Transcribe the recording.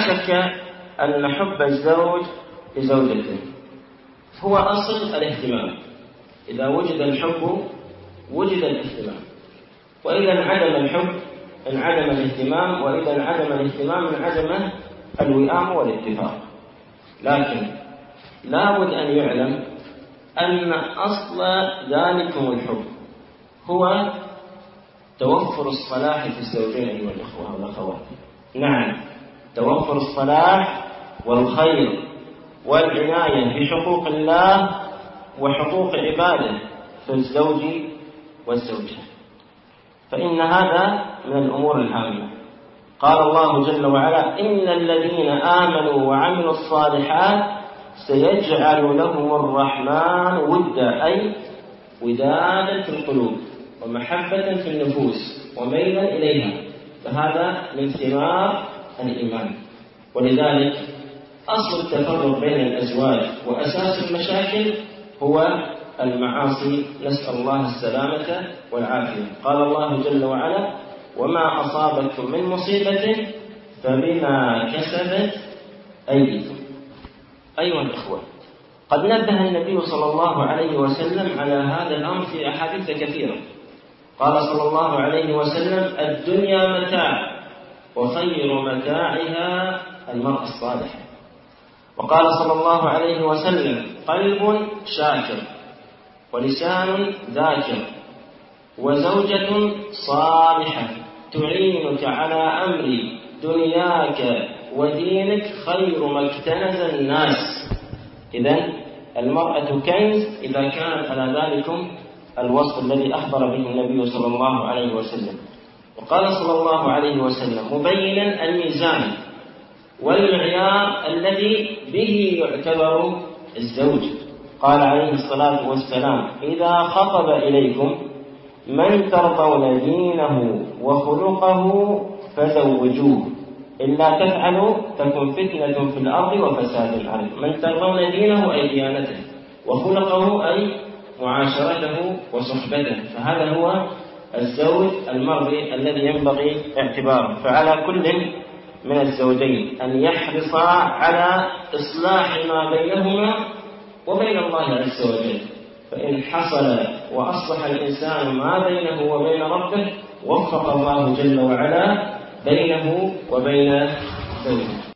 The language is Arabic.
شك أن حب الزوج لزوجته هو أصل الاهتمام. إذا وجد الحب وجد الاهتمام، وإذا انعدم الحب انعدم الاهتمام، وإذا انعدم الاهتمام انعدم الوئام والاتفاق. لكن لا بد أن يعلم أن أصل ذلكم الحب هو توفر الصلاح في الزوجين أيها الأخوة والأخوات. نعم، توفر الصلاح والخير والعناية بحقوق الله وحقوق عباده في الزوج والزوجة، فإن هذا من الأمور الهامة. قال الله جل وعلا: إن الذين آمنوا وعملوا الصالحات سيجعل لهم الرحمن ودا، أي ودادا في القلوب ومحبة في النفوس وميلا إليها، فهذا من ثمار الإيمان. ولذلك أصل التفرق بين الأزواج وأساس المشاكل هو المعاصي، نسأل الله السلامة والعافية. قال الله جل وعلا: وما أصابتكم من مصيبة فبما كسبت أيديكم. أيها الأخوة، قد نبه النبي صلى الله عليه وسلم على هذا الأمر في أحاديث كثيرة. قال صلى الله عليه وسلم: الدنيا متاع وخير متاعها المرأة الصالحة. وقال صلى الله عليه وسلم: قلب شاكر ولسان ذاكر وزوجة صالحة تعينك على أمر دنياك ودينك خير ما اكتنز الناس. إذن المرأة كنز إذا كانت على ذلكم الوصف الذي أخبر به النبي صلى الله عليه وسلم. وقال صلى الله عليه وسلم مبينا الميزان والمعيار الذي به يعتبر الزوج. قال عليه الصلاة والسلام: إذا خطب إليكم من ترضون دينه وخلقه فزوجوه، إلا تفعلوا تكن فتنة في الأرض وفساد عريض. من ترضون دينه أي ديانته، وخلقه أي معاشرته وصحبته، فهذا هو الزوج المرضي الذي ينبغي اعتباره. فعلى كل من الزوجين أن يحرصا على إصلاح ما بينهما وبين الله عز وجل، فإن حصل وأصلح الإنسان ما بينه وبين ربه وفق الله جل وعلا بينه وبين زوجه.